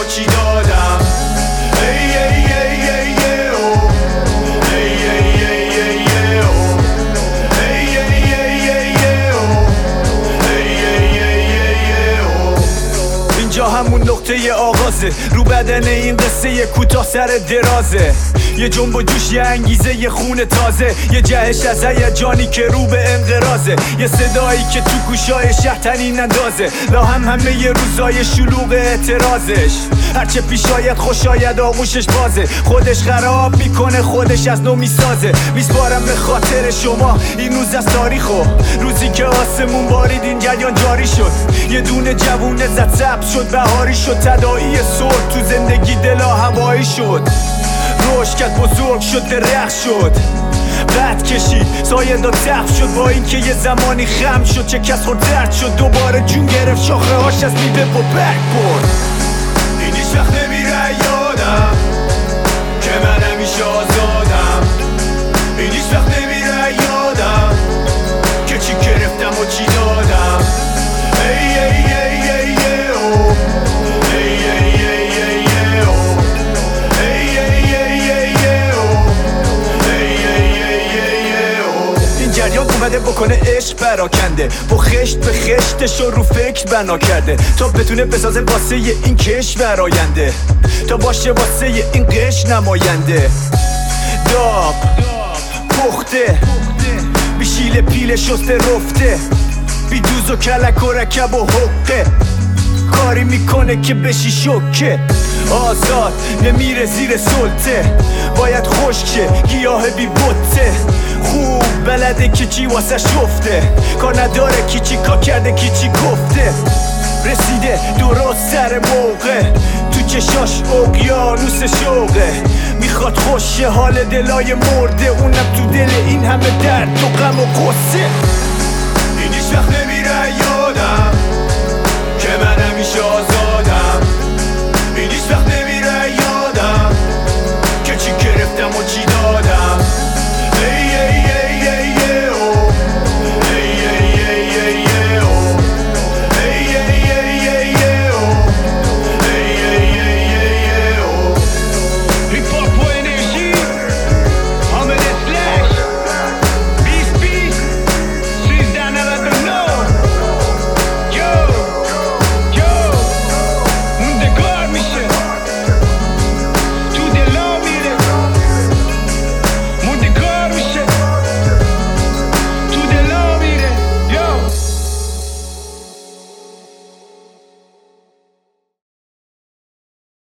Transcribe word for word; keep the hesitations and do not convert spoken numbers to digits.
چی دادم. ای ای ای ای ای او ای ای ای ای ای او ای ای ای ای ای او ای ای ای ای او. اینجا همون نقطه آغازه، رو بدن این قصه یه کوتاه سر درازه، یه جنب و جوش، یه انگیزه، یه خون تازه، یه جهش از هیجانی که رو به انقراضه، یه صدایی که تو گوشای شهر طنین اندازه، لا هم همه یه روزای شلوغ اعتراضش. هرچه پیش آید خوش آید آغوشش بازه، خودش خراب میکنه خودش از نو میسازه. میسپارم به خاطر شما این روز از تاریخو، روزی که آسمون بارید این جریان جاری شد، یه دونه جوونه زد سبز شد بهاری شد، تداعی صلح تو زندگی دلا هوایی شد، رشد کرد بزرگ شد درخت شد، قد کشید سایه داد سقف شد، با اینکه یه زمانی خم شد چه کس خورد درد شد، دوباره جون گرفت شاخه هاش از میوه و برگ برد. این هیچ وقت نمیره یادم که من همیشه آزادم، این هیچ وقت نمیره یادم که چی گرفتم و چی دادم. ای ای ای ای ای او ای ای ای ای ای او ای ای ای ای ای او ای ای ای ای او. این جریان اومده بکنه عشق پراکنده، با خشت به خشتش رو فکر بنا کرده، تا بتونه بسازه واسه این کشور آینده، تا باشه واسه این قش نماینده. داب پخته بیشیل پیل شسته رفته، بی دوز و کلک و رکب و حقه، کاری میکنه که بشی شکه، آزاد نمیره زیر سلطه، باید خشک شه گیاه بی بطه، خوب بلده که چی واسه شفته، کار نداره کی چی کار کرده کی چی گفته، رسیده درست سر موقع، تو چشاش اقیانوس شوقه، میخواد خوشه حال دلای مرده، اونم تو دل این همه درد و غم و غصه. این هیچ وقت نمیره یادم که من همیشه آزاد